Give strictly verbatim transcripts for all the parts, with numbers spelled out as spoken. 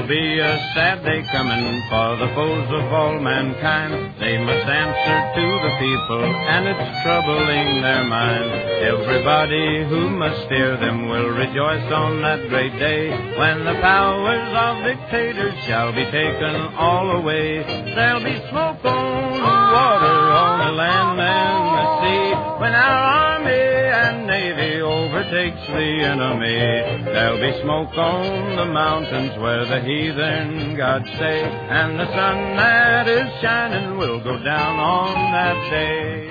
be a sad day coming for the foes of all mankind. They must answer to the people, and it's troubling their minds. Everybody who must steer them will rejoice on that great day, when the powers of dictators shall be taken all away. There'll be smoke on the water, on the land and the sea, when our army and navy overtakes the enemy. There'll be smoke on the mountains where the heathen gods stay, and the sun that is shining will go down on that day.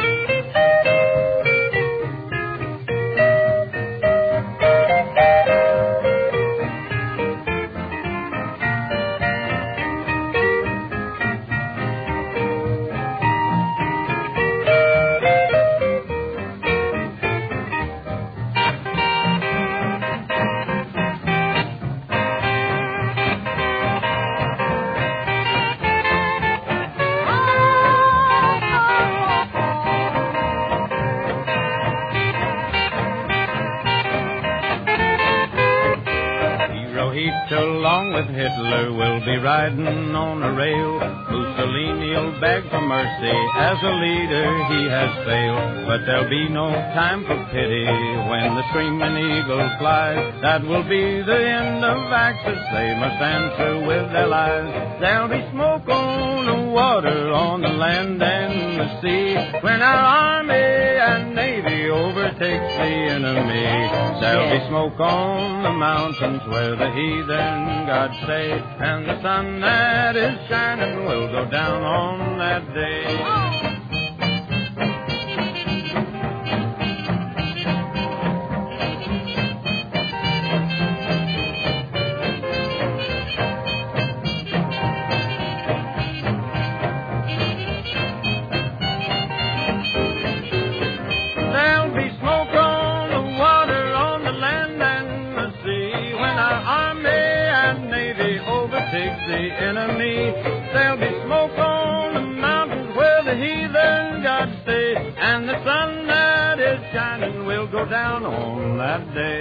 Along with Hitler will be riding on a rail. Mussolini'll beg for mercy, as a leader he has failed. But there'll be no time for pity when the screaming eagle flies. That will be the end of Axis, they must answer with their lives. There'll be smoke on the water, on the land and the sea, when our army and navy overtakes the enemy. There'll be smoke on the mountains where the heathen gods stay, and the sun that is shining will go down on that day. Enemy. There'll be smoke on the mountains where the heathen gods stay, and the sun that is shining will go down on that day.